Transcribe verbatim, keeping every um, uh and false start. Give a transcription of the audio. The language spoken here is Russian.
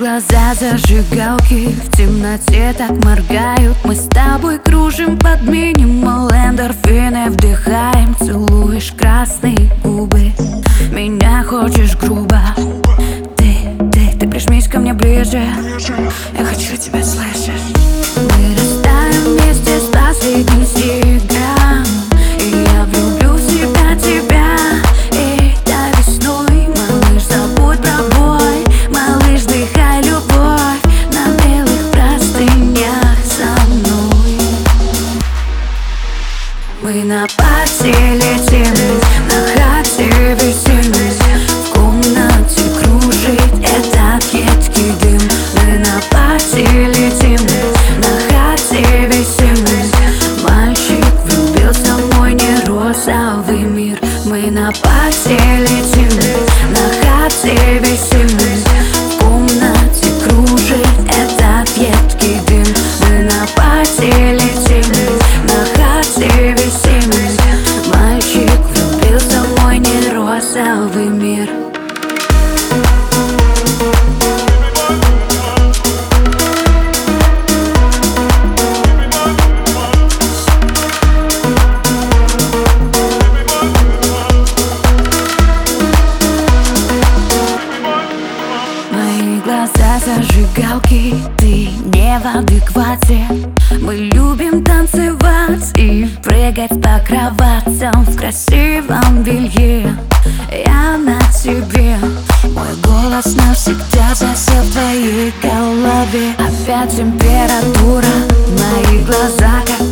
глаза зажигалки в темноте так моргают. Мы с тобой кружим под минимал, эндорфины вдыхаем. Целуешь красные губы, меня хочешь грубо. Ты, ты, ты прижмись ко мне ближе, я хочу тебя слышать. Мы растаем вместе с последним снегом, и я влюблю в себя тебя. И до весной, малыш, забудь про бой. Малыш, дыхай любовь на белых простынях со мной. Мы на парте летим, на хате висим, в комнате кружит этот едкий дым. Мы на парте летим, на хате висим, мальчик влюбился в мой не розовый мир. Мы на парте летим, на хате висим, в комнате кружит этот едкий дым. Мы на парте летим, на хате висим, мальчик влюбился в мой не розовый мир. Мои глаза зажигалки, ты не в адеквате. Мы любим танцевать и прыгать по кроватям в красивом белье. Я на тебе, мой голос навсегда засел в твоей голове. Опять температура, мои глаза как